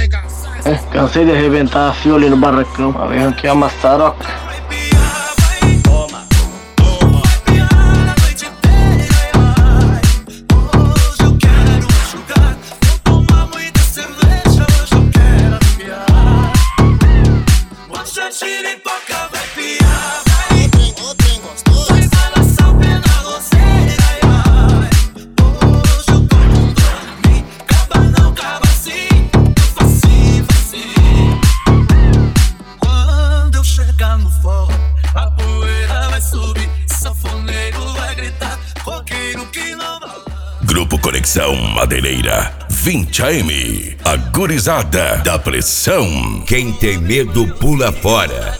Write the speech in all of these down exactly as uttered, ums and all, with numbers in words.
É, cansei de arrebentar a fio ali no barracão. Vai arranquear uma taroca. Grupo Conexão Madeireira vinte A M. A gurizada da pressão. Quem tem medo pula fora.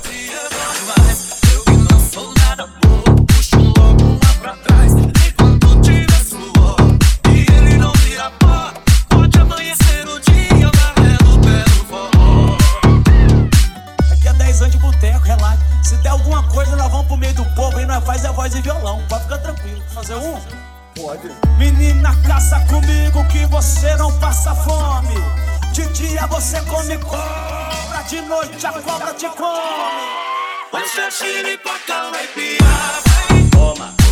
Aqui é dez anos de boteco, relaxa. Se der alguma coisa, nós vamos pro meio do povo e nós faz a voz e violão. Pode ficar tranquilo. Fazer um? Pode. Menina, caça comigo que você não passa fome. De dia você come cobra, de noite a cobra te come. Toma.